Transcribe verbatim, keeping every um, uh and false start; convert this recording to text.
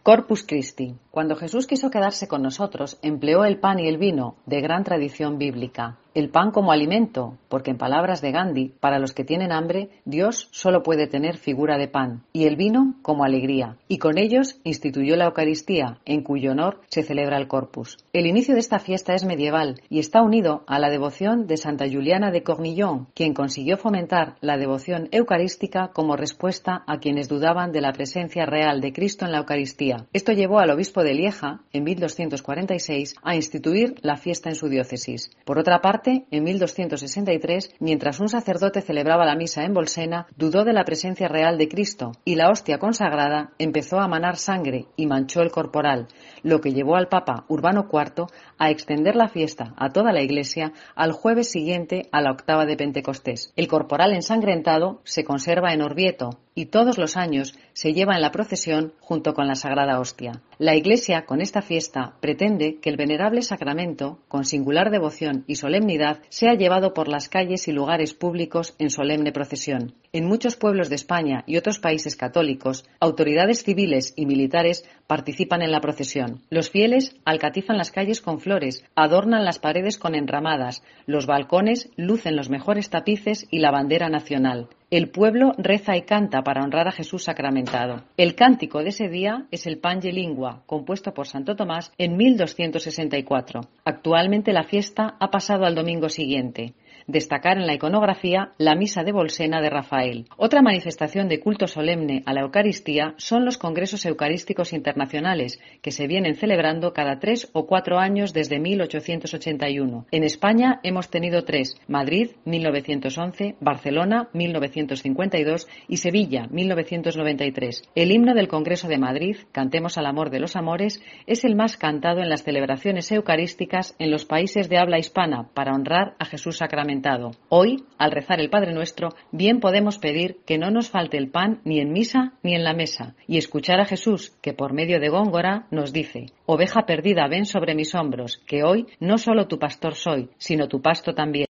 Corpus Christi. Cuando Jesús quiso quedarse con nosotros, empleó el pan y el vino, de gran tradición bíblica. El pan como alimento, porque en palabras de Gandhi, para los que tienen hambre, Dios solo puede tener figura de pan, y el vino como alegría, y con ellos instituyó la Eucaristía, en cuyo honor se celebra el Corpus. El inicio de esta fiesta es medieval y está unido a la devoción de Santa Juliana de Cornillon, quien consiguió fomentar la devoción eucarística como respuesta a quienes dudaban de la presencia real de Cristo en la Eucaristía. Esto llevó al obispo de Lieja, en mil doscientos cuarenta y seis, a instituir la fiesta en su diócesis. Por otra parte, en mil doscientos sesenta y tres, mientras un sacerdote celebraba la misa en Bolsena, dudó de la presencia real de Cristo y la hostia consagrada empezó a manar sangre y manchó el corporal, lo que llevó al Papa Urbano cuarto a extender la fiesta a toda la Iglesia al jueves siguiente a la octava de Pentecostés. El corporal ensangrentado se conserva en Orvieto y todos los años se lleva en la procesión junto con la Sagrada Hostia. La Iglesia, con esta fiesta, pretende que el venerable sacramento, con singular devoción y solemnidad, sea llevado por las calles y lugares públicos en solemne procesión. En muchos pueblos de España y otros países católicos, autoridades civiles y militares participan en la procesión. Los fieles alcatizan las calles con flores, adornan las paredes con enramadas, los balcones lucen los mejores tapices y la bandera nacional. El pueblo reza y canta para honrar a Jesús sacramentado. El cántico de ese día es el Pange Lingua, compuesto por Santo Tomás en mil doscientos sesenta y cuatro. Actualmente la fiesta ha pasado al domingo siguiente. Destacar en la iconografía la misa de Bolsena de Rafael. Otra manifestación de culto solemne a la Eucaristía son los congresos eucarísticos internacionales, que se vienen celebrando cada tres o cuatro años desde mil ochocientos ochenta y uno. En España hemos tenido tres: Madrid, mil novecientos once, Barcelona, mil novecientos cincuenta y dos y Sevilla, mil novecientos noventa y tres. El himno del Congreso de Madrid, Cantemos al amor de los amores, es el más cantado en las celebraciones eucarísticas en los países de habla hispana para honrar a Jesús sacramentado. Hoy, al rezar el Padre Nuestro, bien podemos pedir que no nos falte el pan ni en misa ni en la mesa, y escuchar a Jesús, que por medio de Góngora nos dice: oveja perdida, ven sobre mis hombros, que hoy no solo tu pastor soy, sino tu pasto también.